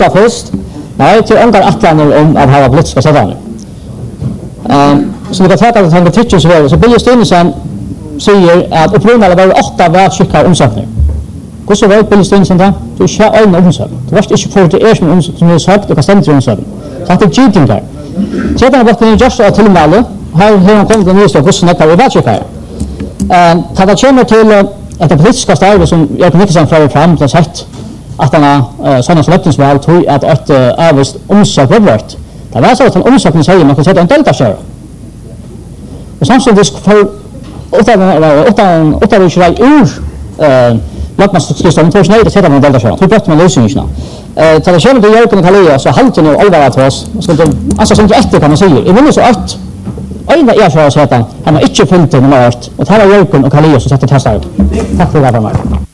först. Nej, till ångar atlaner om att ha politiska sådana. Så vi kan ta att han tycker så väl. Så Billy Stinsen säger att upprunna var 8 världsskickar omsättning. Hur så väl Billy Stinsen då? Du kör en omsättning. Du varst inte för det är som är sagt och kan stämma omsättning. Så att det cheating där. Sedan har varit just att tillmäla. Här har kommit den nysta hur snäckar vi världsskickar. Ta det kommer till att det politiska starvet som jag kan inte säga fram till sätt att han har sådana släppningsval tror att ett avvist omsök övervart. Det var så att en omsökning säger man kan sätta en deltaköra. Och samtidigt för utan att köra ur lagmansskristolen tror jag att sätta man deltaköra. Tror bort man lösningarna. Ta det kommer till Jörgen och Kalia så halten och allvar till oss. Alltså som efter kan man säga. I minns så att enda jag så att han har inte följt det nummer 8 och tar Jörgen och Kalia så sätter testar. Tack för det här.